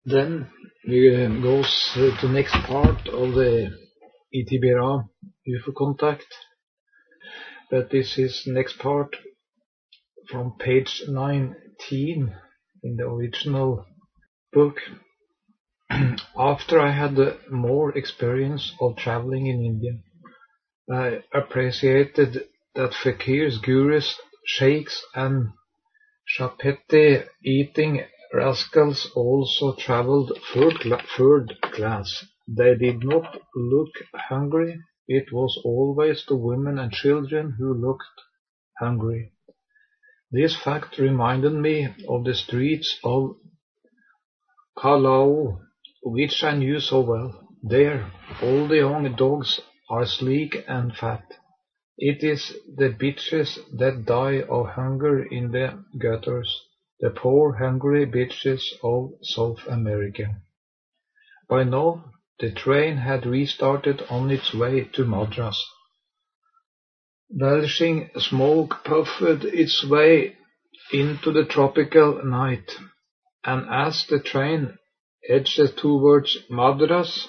Then we goes to next part of the ETBRA UFO contact. But this is next part from page 19 in the original book. After I had more experience of traveling in India, I appreciated that fakirs, gurus, sheikhs, and chapati eating rascals also traveled third class. They did not look hungry. It was always the women and children who looked hungry. This fact reminded me of the streets of Kalau, which I knew so well. There, all the young dogs are sleek and fat. It is the bitches that die of hunger in the gutters, the poor hungry bitches of South America. By now, the train had restarted on its way to Madras. Belching smoke puffed its way into the tropical night, and as the train edged towards Madras,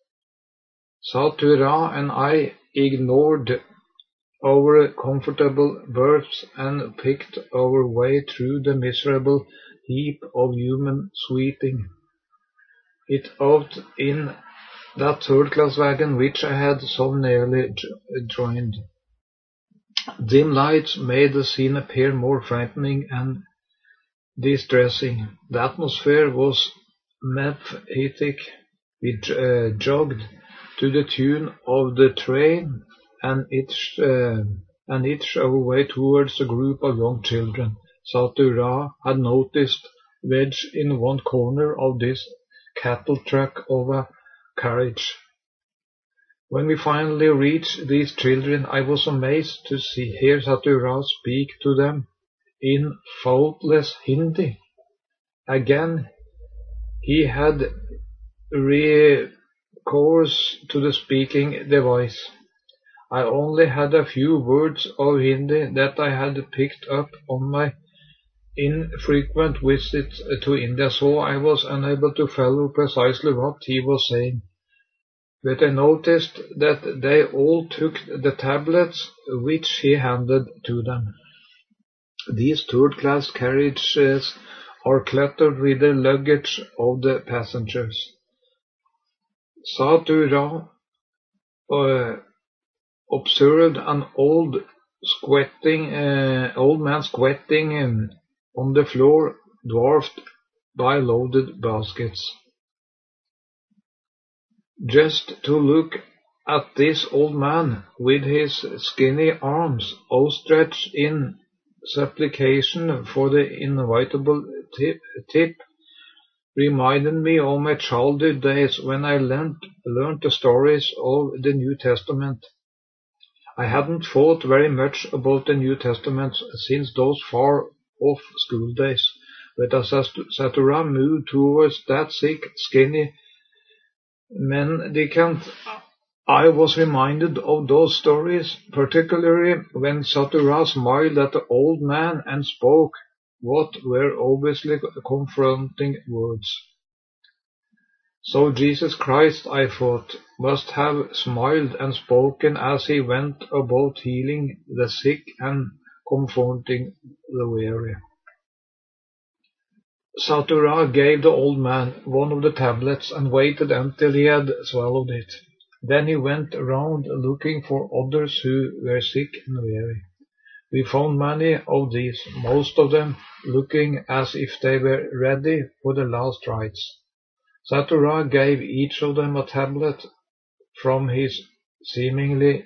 Satura and I ignored our comfortable berths and picked our way through the miserable heap of human sweating. It out in that third-class wagon which I had so nearly joined. Dim lights made the scene appear more frightening and distressing. The atmosphere was mephitic. We jogged to the tune of the train and itched our way towards a group of young children. Satura had noticed wedged in one corner of this cattle truck of a carriage. When we finally reached these children, I was amazed to hear Satura speak to them in faultless Hindi. Again, he had recourse to the speaking device. I only had a few words of Hindi that I had picked up on my infrequent visit to India, so I was unable to follow precisely what he was saying. But I noticed that they all took the tablets which he handed to them. These third-class carriages are cluttered with the luggage of the passengers. Satura observed an old man squatting on the floor, dwarfed by loaded baskets. Just to look at this old man with his skinny arms outstretched in supplication for the inevitable tip reminded me of my childhood days when I learned the stories of the New Testament. I hadn't thought very much about the New Testament since those far-off school days, but as Satura moved towards that sick, skinny mendicant, I was reminded of those stories, particularly when Satura smiled at the old man and spoke what were obviously confronting words. So Jesus Christ, I thought, must have smiled and spoken as he went about healing the sick and comforting the weary. Satura gave the old man one of the tablets and waited until he had swallowed it. Then he went around looking for others who were sick and weary. We found many of these, most of them looking as if they were ready for the last rites. Satura gave each of them a tablet from his seemingly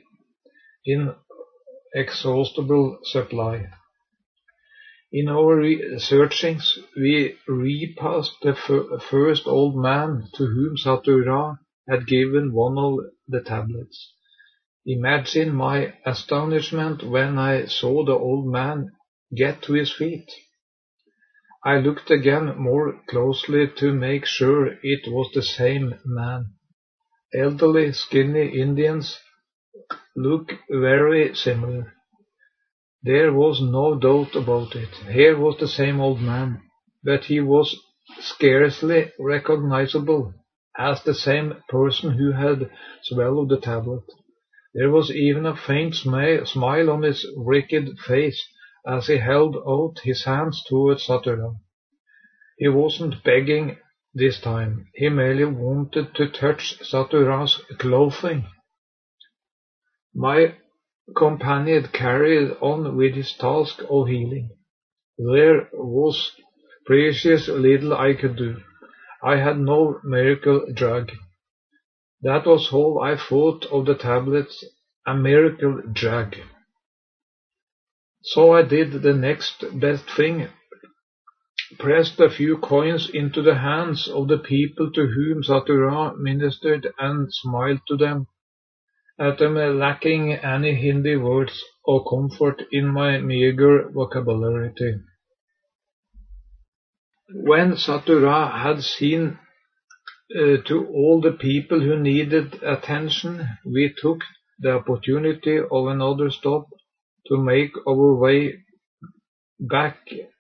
inexhaustible supply. In our searchings, we repassed the first old man to whom Satura had given one of the tablets. Imagine my astonishment when I saw the old man get to his feet. I looked again more closely to make sure it was the same man. Elderly, skinny Indians look very similar. There was no doubt about it. Here was the same old man, but he was scarcely recognizable as the same person who had swallowed the tablet. There was even a faint smile on his wicked face as he held out his hands towards Satura. He wasn't begging this time. He merely wanted to touch Satura's clothing. My companion carried on with his task of healing. There was precious little I could do. I had no miracle drug. That was all I thought of the tablets, a miracle drug. So I did the next best thing, pressed a few coins into the hands of the people to whom Satura ministered and smiled to them, at them lacking any Hindi words of comfort in my meager vocabulary. When Satura had seen to all the people who needed attention, we took the opportunity of another stop to make our way back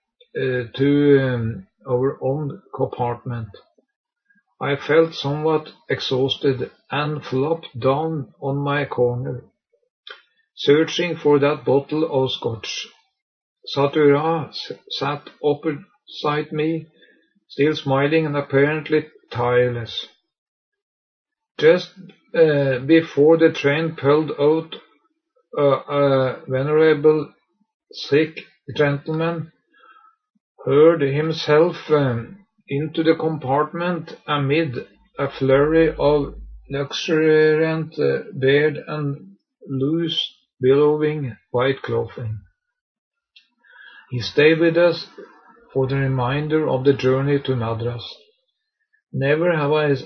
to our own compartment. I felt somewhat exhausted and flopped down on my corner, searching for that bottle of scotch. Satura sat opposite me, still smiling and apparently tireless. Just before the train pulled out, a venerable Sikh gentleman hurled himself into the compartment amid a flurry of luxuriant beard and loose, billowing white clothing. He stayed with us for the remainder of the journey to Madras. Never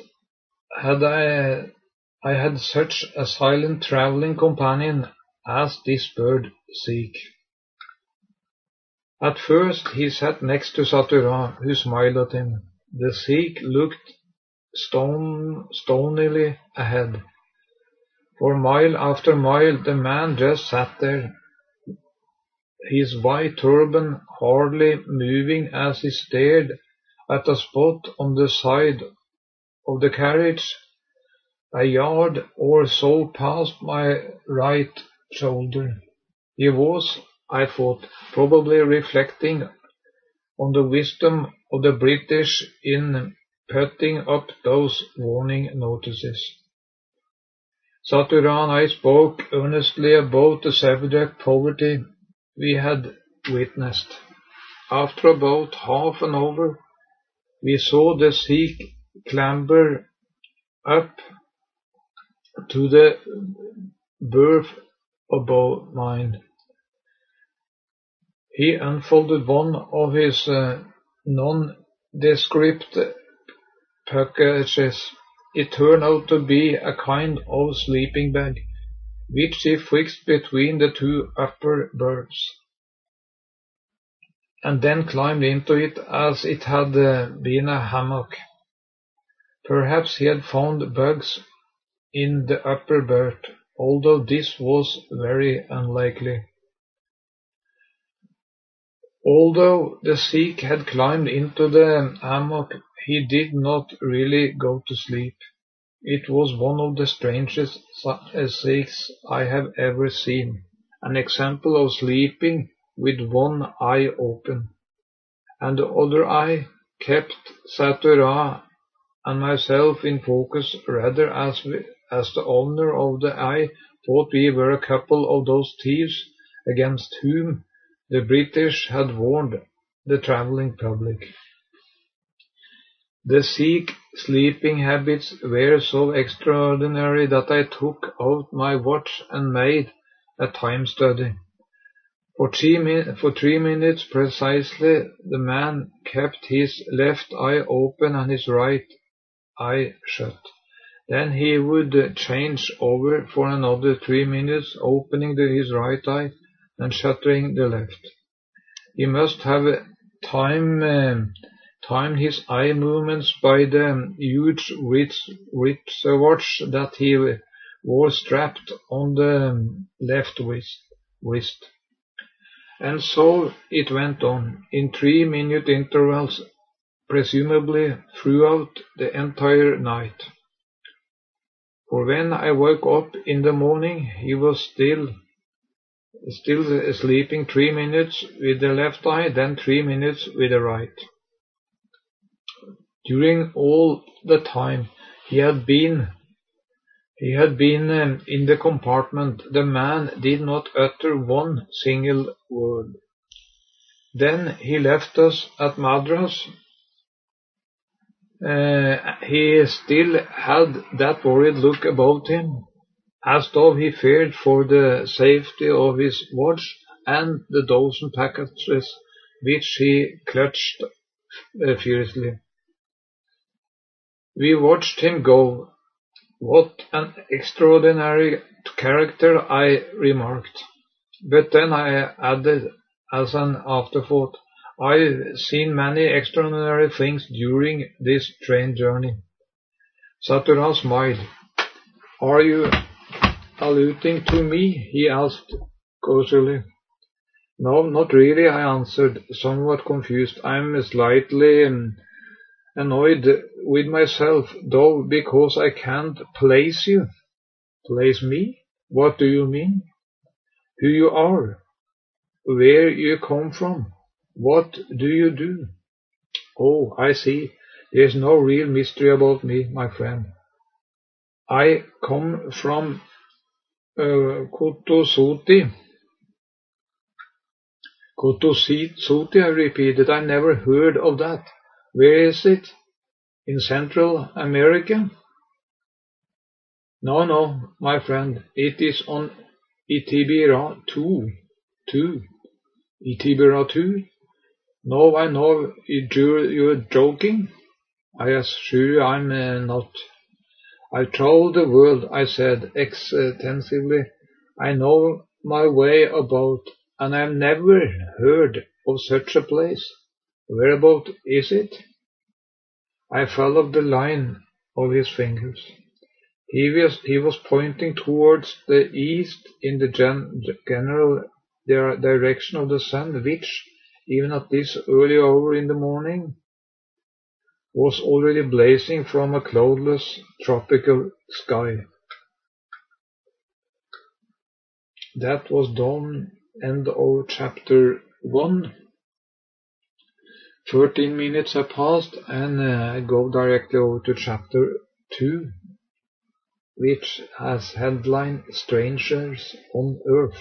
had such a silent travelling companion as this bird Sikh. At first he sat next to Satura, who smiled at him. The Sikh looked stonily ahead. For mile after mile the man just sat there, his white turban hardly moving as he stared at a spot on the side of the carriage, a yard or so past my right shoulder. He was, I thought, probably reflecting on the wisdom of the British in putting up those warning notices. Satura and I spoke earnestly about the subject poverty we had witnessed. After about half an hour, we saw the Sikh clamber up to the berth above mine. He unfolded one of his nondescript packages. It turned out to be a kind of sleeping bag, which he fixed between the two upper berths, and then climbed into it as it had been a hammock. Perhaps he had found bugs in the upper berth, although this was very unlikely. Although the Sikh had climbed into the hammock, he did not really go to sleep. It was one of the strangest Sikhs I have ever seen, an example of sleeping with one eye open, and the other eye kept Satura and myself in focus, rather as the owner of the eye thought we were a couple of those thieves against whom the British had warned the travelling public. The Sikh sleeping habits were so extraordinary that I took out my watch and made a time study. For 3 minutes precisely, the man kept his left eye open and his right eye shut. Then he would change over for another 3 minutes, opening his right eye and shutting the left. He must have timed his eye movements by the huge wristwatch that he wore strapped on the left wrist. And so it went on, in 3-minute intervals, presumably throughout the entire night. For when I woke up in the morning, he was still sleeping 3 minutes with the left eye, then 3 minutes with the right. During all the time he had been in the compartment, the man did not utter one single word. Then he left us at Madras. He still had that worried look about him, as though he feared for the safety of his watch and the dozen packages which he clutched fiercely. We watched him go. What an extraordinary character, I remarked. But then I added, as an afterthought, I've seen many extraordinary things during this train journey. Satura smiled. Are you alluding to me? He asked cautiously. No, not really, I answered, somewhat confused. I'm slightly annoyed with myself, though, because I can't place you. Place me? What do you mean? Who you are? Where you come from? What do you do? Oh, I see. There's no real mystery about me, my friend. I come from Kotosoti. Kotosoti, I repeated. I never heard of that. Where is it? In Central America? No, my friend. It is on Itibira 2. Itibira 2? No, I know you're joking. I assure you I'm not. I've traveled the world, I said extensively. I know my way about, and I've never heard of such a place. Whereabout is it? I followed the line of his fingers. He was pointing towards the east in the general direction of the sun, which, even at this early hour in the morning, was already blazing from a cloudless tropical sky. That was done. End of chapter 1. 13 minutes have passed, and I go directly over to chapter 2, which has headline Strangers on Earth.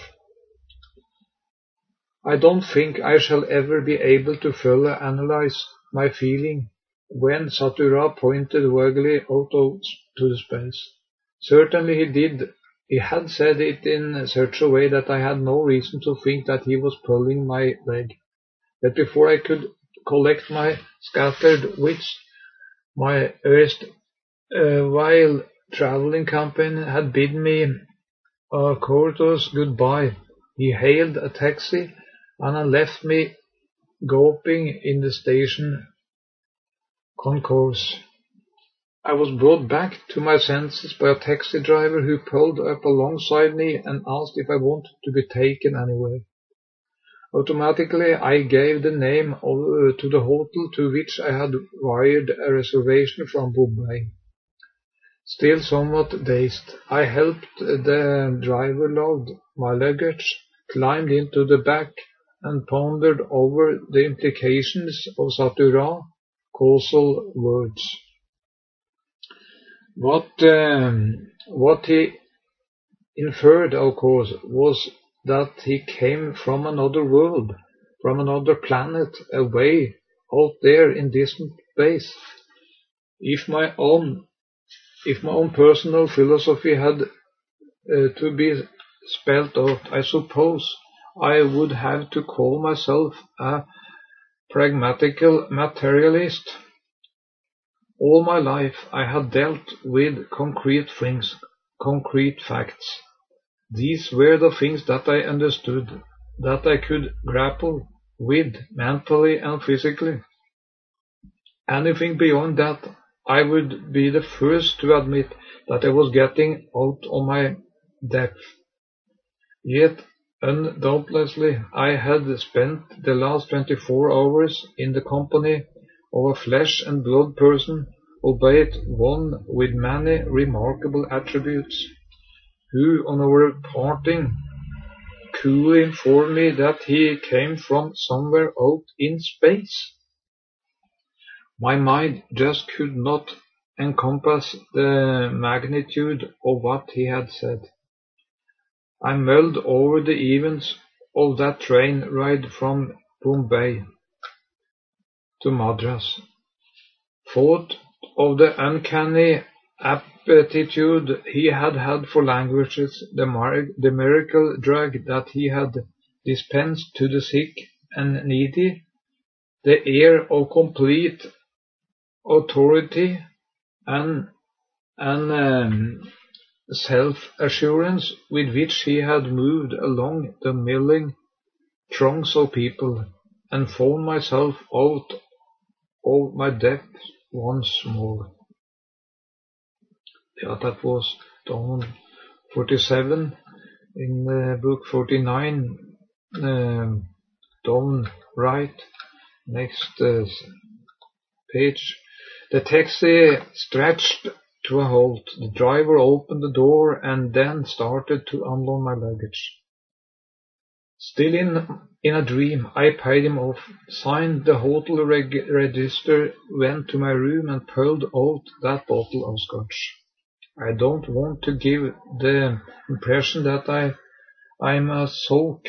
I don't think I shall ever be able to fully analyze my feeling when Satura pointed vaguely out to the space. Certainly he did. He had said it in such a way that I had no reason to think that he was pulling my leg. But before I could collect my scattered wits, my while traveling companion had bidden me a courteous goodbye. He hailed a taxi and left me groping in the station concourse. I was brought back to my senses by a taxi driver who pulled up alongside me and asked if I wanted to be taken anywhere. Automatically, I gave the name to the hotel to which I had wired a reservation from Bombay. Still somewhat dazed, I helped the driver load my luggage, climbed into the back, and pondered over the implications of Satura's causal words. What he inferred, of course, was that he came from another world, from another planet, away out there in distant space. If my own personal philosophy had to be spelled out, I suppose I would have to call myself a pragmatical materialist. All my life I had dealt with concrete things, concrete facts. These were the things that I understood, that I could grapple with mentally and physically. Anything beyond that, I would be the first to admit that I was getting out of my depth. Yet, undoubtedly, I had spent the last 24 hours in the company of a flesh and blood person, albeit one with many remarkable attributes, who on our parting coolly informed me that he came from somewhere out in space. My mind just could not encompass the magnitude of what he had said. I mulled over the events of that train ride from Bombay to Madras, thought of the uncanny aptitude he had had for languages, the miracle drug that he had dispensed to the sick and needy, the air of complete authority and self-assurance with which he had moved along the milling throngs of people, and found myself out of my depth once more. Yeah, that was down 47. In book 49, down right, next page. The taxi stretched to a halt. The driver opened the door and then started to unload my luggage. Still in a dream, I paid him off, signed the hotel register, went to my room and pulled out that bottle of scotch. I don't want to give the impression that I'm a soak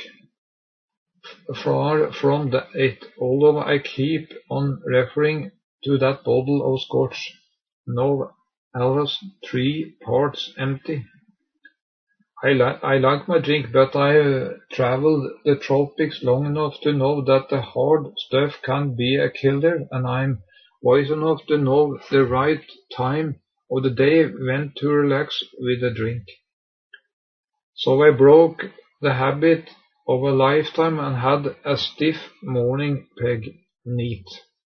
far from it, although I keep on referring to that bottle of scotch, now alas 3 parts empty. I like my drink, but I traveled the tropics long enough to know that the hard stuff can be a killer, and I'm wise enough to know the right time of the day when to relax with a drink. So I broke the habit of a lifetime and had a stiff morning peg, neat.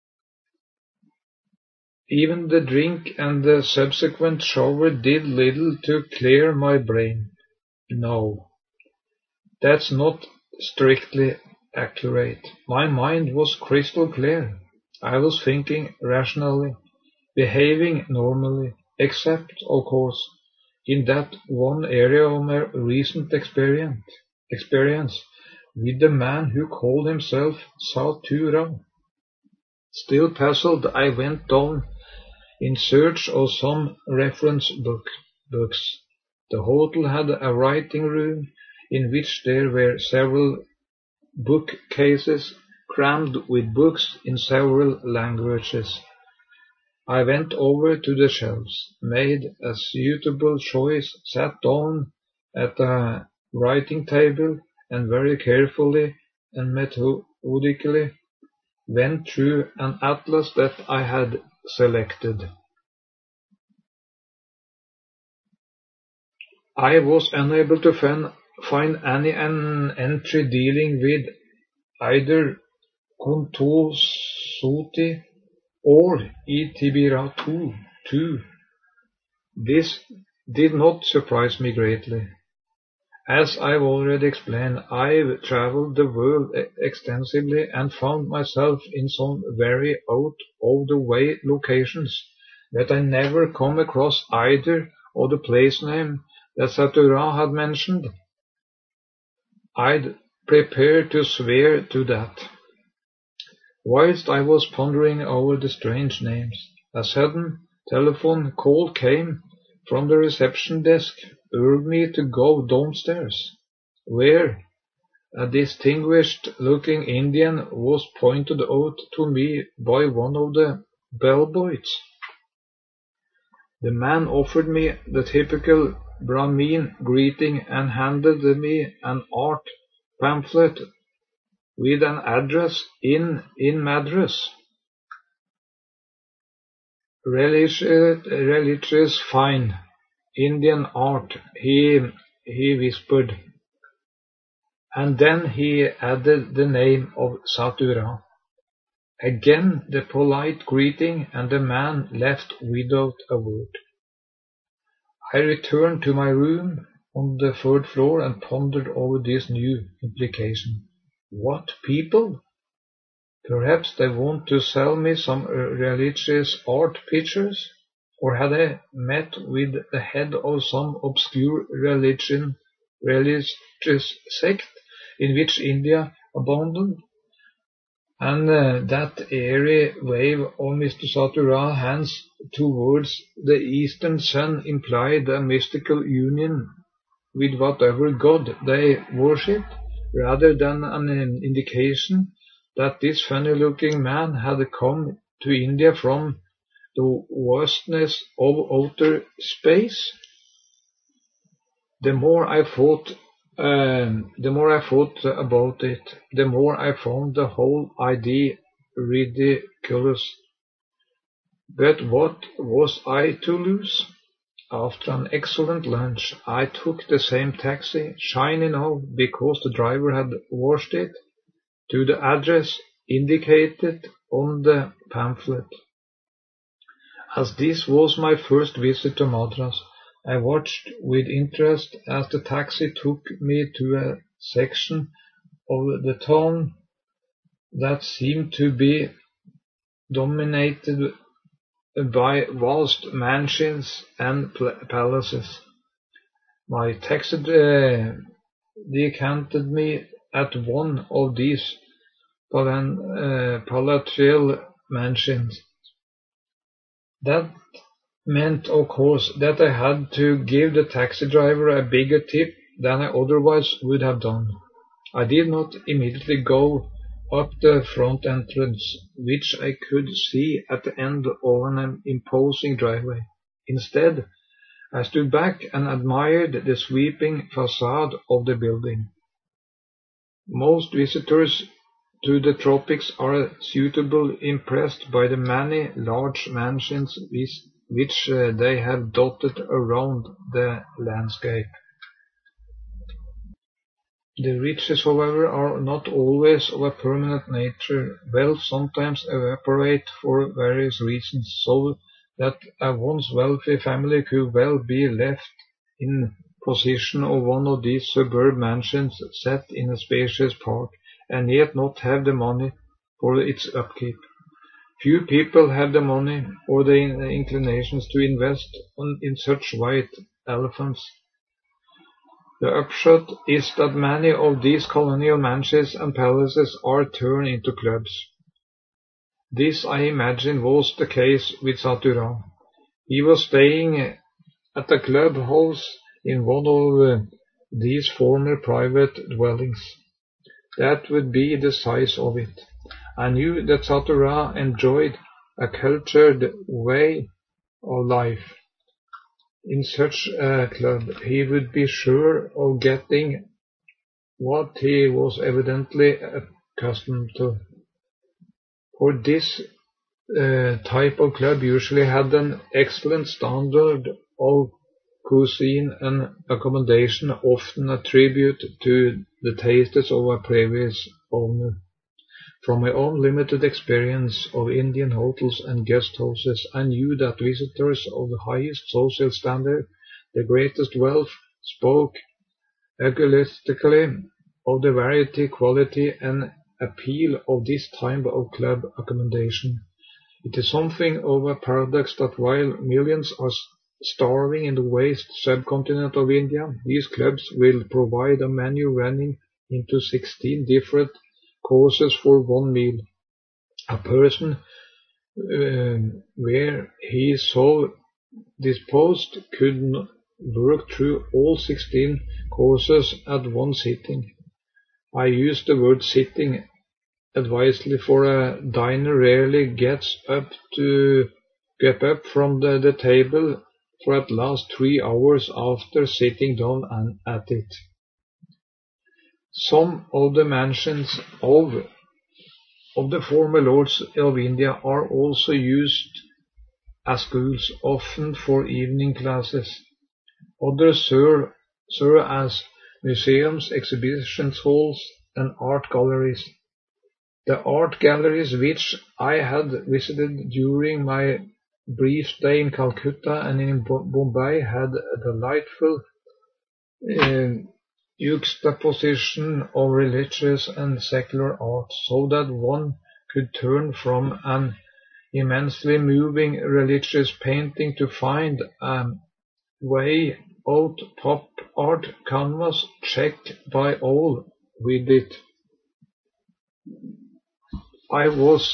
Even the drink and the subsequent shower did little to clear my brain. No, that's not strictly accurate. My mind was crystal clear. I was thinking rationally, behaving normally, except, of course, in that one area of my recent experience with the man who called himself Satura. Still puzzled, I went down in search of some reference books. The hotel had a writing room in which there were several bookcases crammed with books in several languages. I went over to the shelves, made a suitable choice, sat down at a writing table, and very carefully and methodically went through an atlas that I had selected. I was unable to find any entry dealing with either Kuntulsuti or Itibira too. This did not surprise me greatly. As I've already explained, I've traveled the world extensively and found myself in some very out-of-the-way locations, but I never come across either of the place name that Satura had mentioned. I'd prepare to swear to that. Whilst I was pondering over the strange names, a sudden telephone call came from the reception desk, urged me to go downstairs, where a distinguished-looking Indian was pointed out to me by one of the bellboys. The man offered me the typical Brahmin greeting and handed me an art pamphlet with an address in Madras. Religious fine Indian art, he whispered, and then he added the name of Satura. Again the polite greeting, and the man left without a word. I returned to my room on the 3rd floor and pondered over this new implication. What people? Perhaps they want to sell me some religious art pictures? Or had I met with the head of some obscure religious sect in which India abounded? And that airy wave of Mr. Satura's hands towards the eastern sun implied a mystical union with whatever god they worshipped, rather than an indication that this funny-looking man had come to India from the vastness of outer space. The more I thought about it, the more I found the whole idea ridiculous. But what was I to lose? After an excellent lunch, I took the same taxi, shiny now because the driver had washed it, to the address indicated on the pamphlet. As this was my first visit to Madras, I watched with interest as the taxi took me to a section of the town that seemed to be dominated by vast mansions and palaces. My taxi decanted me at one of these palatial mansions. That meant, of course, that I had to give the taxi driver a bigger tip than I otherwise would have done. I did not immediately go up the front entrance, which I could see at the end of an imposing driveway. Instead, I stood back and admired the sweeping facade of the building. Most visitors to the tropics are suitably impressed by the many large mansions which they have dotted around the landscape. The riches, however, are not always of a permanent nature. Wealth sometimes evaporates for various reasons, so that a once wealthy family could well be left in possession of one of these superb mansions set in a spacious park, and yet not have the money for its upkeep. Few people have the money or the inclinations to invest in such white elephants. The upshot is that many of these colonial mansions and palaces are turned into clubs. This, I imagine, was the case with Satura. He was staying at a clubhouse in one of these former private dwellings. That would be the size of it. I knew that Satura enjoyed a cultured way of life. In such a club he would be sure of getting what he was evidently accustomed to. For this type of club usually had an excellent standard of cuisine and accommodation, often a tribute to the tastes of a previous owner. From my own limited experience of Indian hotels and guest houses, I knew that visitors of the highest social standard, the greatest wealth, spoke egoistically of the variety, quality, and appeal of this type of club accommodation. It is something of a paradox that while millions are starving in the waste subcontinent of India, these clubs will provide a menu running into 16 different courses for one meal. A person, where he is so disposed, could work through all 16 courses at one sitting. I use the word sitting advisedly, for a diner rarely gets up from the table for at least 3 hours after sitting down at it. Some of the mansions of the former lords of India are also used as schools, often for evening classes. Others serve as museums, exhibition halls, and art galleries. The art galleries which I had visited during my brief stay in Calcutta and in Bombay had a delightful juxtaposition of religious and secular art, so that one could turn from an immensely moving religious painting to find a way out pop art canvas checked by all with it. I was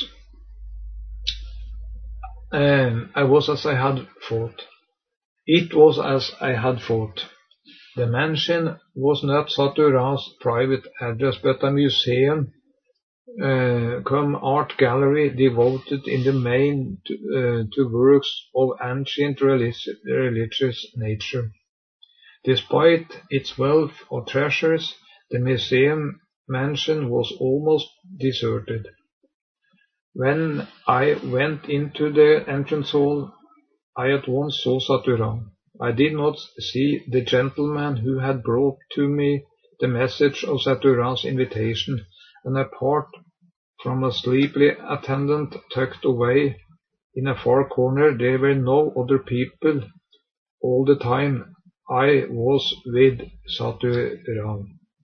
as I had thought. It was as I had thought. The mansion was not Satura's private address, but a museum cum art gallery devoted in the main to works of ancient religious nature. Despite its wealth of treasures, the museum mansion was almost deserted. When I went into the entrance hall, I at once saw Satura. I did not see the gentleman who had brought to me the message of Satura's invitation, and apart from a sleepy attendant tucked away in a far corner, there were no other people all the time I was with Satura.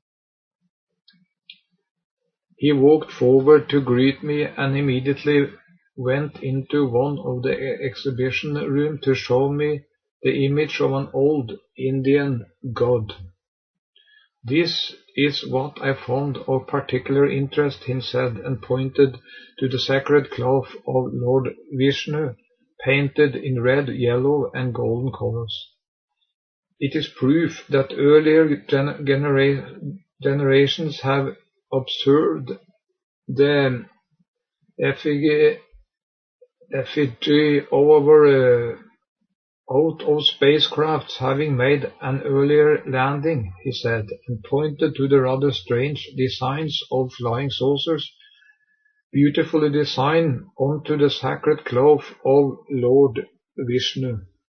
He walked forward to greet me and immediately went into one of the exhibition rooms to show me the image of an old Indian god. This is what I found of particular interest, he said, and pointed to the sacred cloth of Lord Vishnu, painted in red, yellow, and golden colors. It is proof that earlier generations have observed the effigy out of spacecrafts having made an earlier landing, he said, and pointed to the rather strange designs of flying saucers, beautifully designed onto the sacred cloth of Lord Vishnu.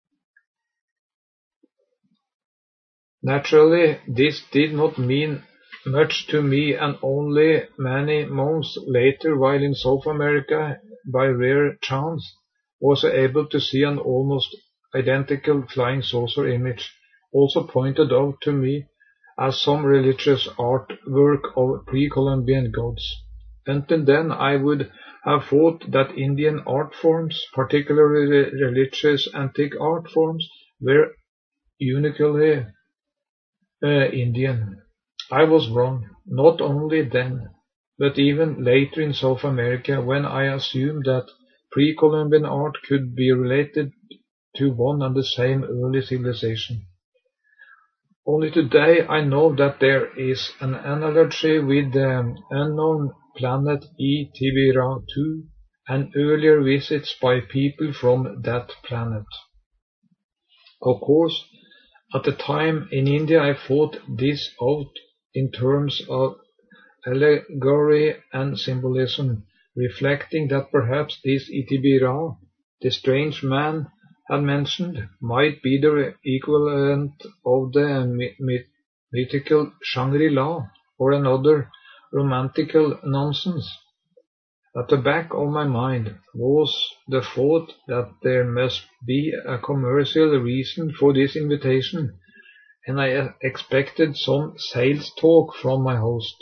Naturally, this did not mean much to me, and only many months later, while in South America, by rare chance, was I able to see an almost identical flying saucer image, also pointed out to me as some religious artwork of pre-Columbian gods. Until then, I would have thought that Indian art forms, particularly religious antique art forms, were uniquely Indian. I was wrong, not only then, but even later in South America, when I assumed that pre-Columbian art could be related to one and the same early civilization. Only today I know that there is an analogy with the unknown planet Itibira-2 and earlier visits by people from that planet. Of course, at the time in India I thought this out in terms of allegory and symbolism, reflecting that perhaps this Itibira, the strange man had mentioned, might be the equivalent of the mythical Shangri-La or another romantical nonsense. At the back of my mind was the thought that there must be a commercial reason for this invitation, and I expected some sales talk from my host.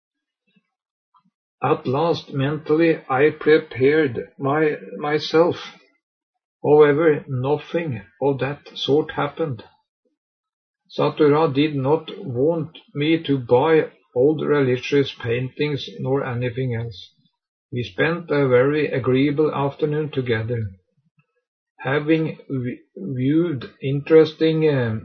At last, mentally, I prepared myself. However, nothing of that sort happened. Satura did not want me to buy old religious paintings nor anything else. We spent a very agreeable afternoon together. Having viewed interesting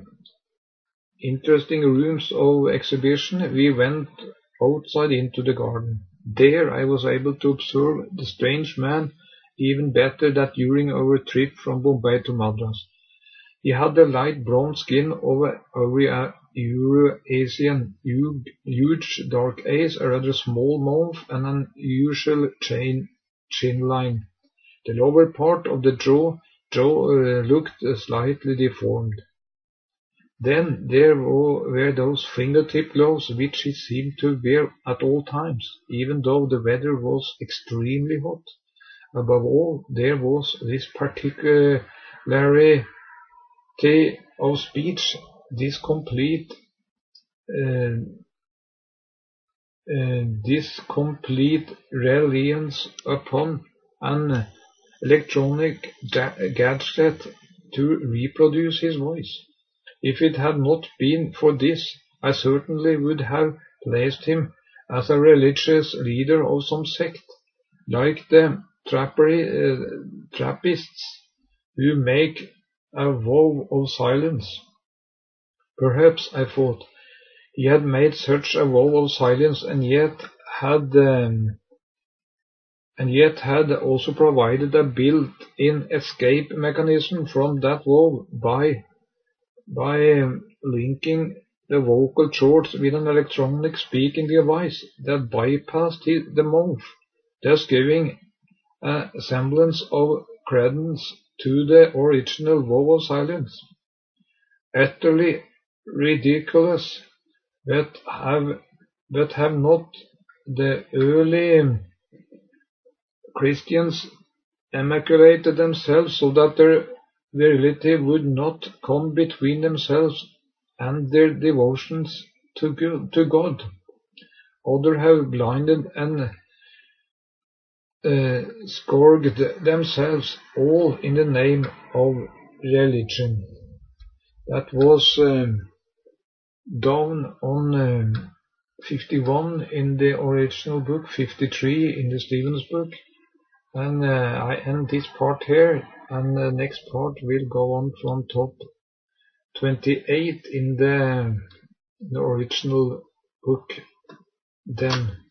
rooms of exhibition, we went outside into the garden. There I was able to observe the strange man even better than during our trip from Bombay to Madras. He had the light brown skin of a Euro-Asian, huge dark eyes, a rather small mouth, and an unusual chin line. The lower part of the jaw looked slightly deformed. Then there were those fingertip gloves which he seemed to wear at all times, even though the weather was extremely hot. Above all, there was this particularity of speech, this complete this complete reliance upon an electronic gadget to reproduce his voice. If it had not been for this, I certainly would have placed him as a religious leader of some sect, like the Trappists, who make a vow of silence. Perhaps, I thought, he had made such a vow of silence and yet had also provided a built-in escape mechanism from that vow by linking the vocal cords with an electronic speaking device that bypassed the mouth, thus giving a semblance of credence to the original vow of silence. Utterly ridiculous, but have not the early Christians immaculated themselves so that their virility would not come between themselves and their devotions to God? Others have blinded and scourged themselves, all in the name of religion. That was down on 51 in the original book, 53 in the Stevens book, and I end this part here, and the next part will go on from top 28 in the original book then.